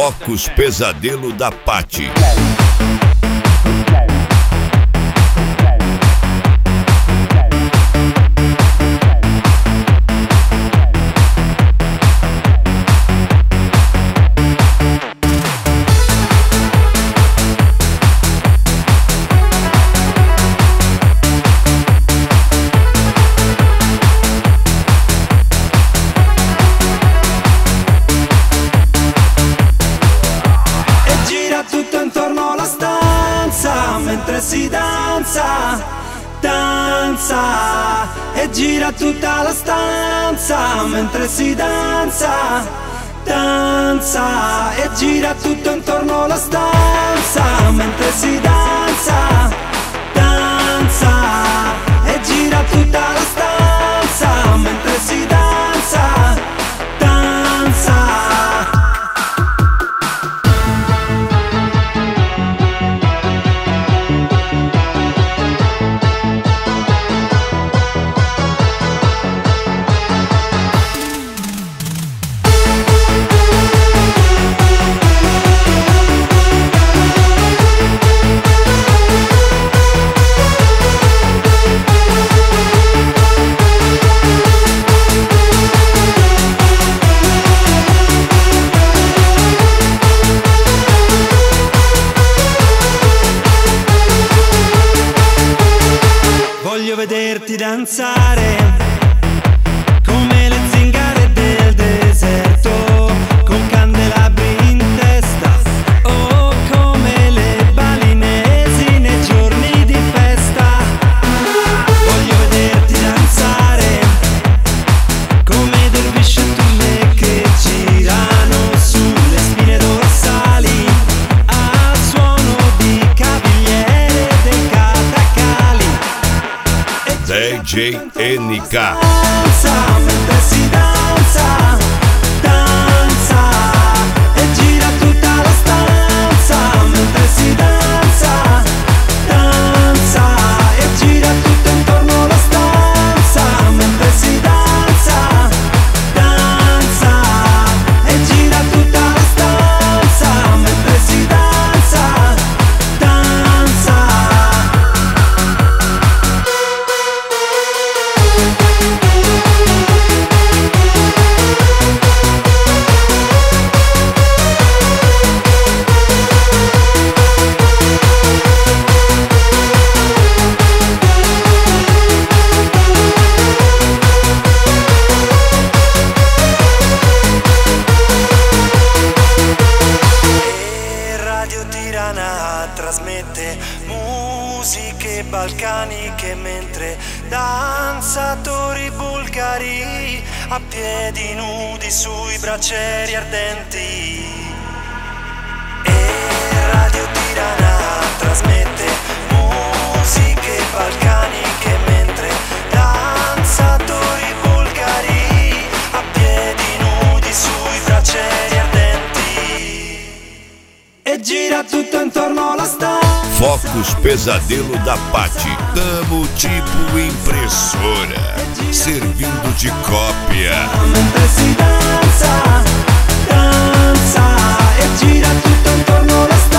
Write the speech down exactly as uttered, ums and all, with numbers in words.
Focus Pesadelo da Paty. Mentre si danza, danza e gira tutta la stanza. Mentre si danza, danza e gira tutto intorno alla stanza. Mentre si danza, danza e gira tutta la stanza. Mentre si danza, danza. Voglio vederti danzare come le zingare del deserto, con candelabri in testa, o come le balinesi nei giorni di festa. Voglio vederti danzare come dervisce e turne che girano sulle spine dorsali al suono di cavigliere dei catacali. D J N K. Danza, mentre si danza, danza e gira tutta la stanza. Mentre si danza, danza e gira tutto intorno alla stanza. Mentre si danza, danza e gira tutta la stanza. Mentre si danza, danza. E Radio Tirana trasmette musiche balcaniche mentre danzatori bulgari a piedi nudi sui braccieri ardenti. E Radio Tirana trasmette musiche balcaniche mentre danzatori bulgari a piedi nudi sui braccieri ardenti. E gira tutto intorno alla stanza. Focus Pesadelo da Paty. Tamo tipo impressora, servindo de cópia. Mentre si danza, danza e gira tutto intorno alla stanza.